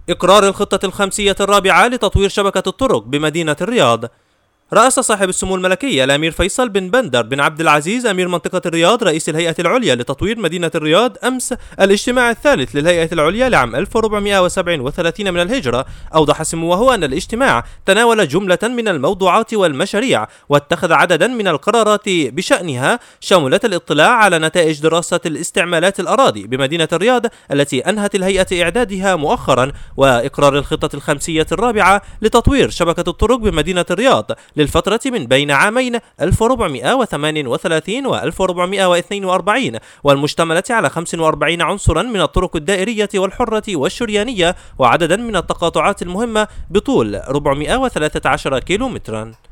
إقرار الخطة الخمسية الرابعة لتطوير شبكة الطرق بمدينة الرياض. رأس صاحب السمو الملكي الأمير فيصل بن بندر بن عبد العزيز أمير منطقة الرياض رئيس الهيئة العليا لتطوير مدينة الرياض أمس الاجتماع الثالث للهيئة العليا لعام 1437 من الهجرة. أوضح سموه أن الاجتماع تناول جملة من الموضوعات والمشاريع، واتخذ عددا من القرارات بشأنها شملت الاطلاع على نتائج دراسة الاستعمالات الأراضي بمدينة الرياض التي أنهت الهيئة إعدادها مؤخرا، وإقرار الخطة الخمسية الرابعة لتطوير شبكة الطرق بمدينة الرياض للفترة من بين عامين 1438 و 1442، والمشتملة على 45 عنصرا من الطرق الدائرية والحرة والشريانية، وعددا من التقاطعات المهمة بطول 413 كيلومترا.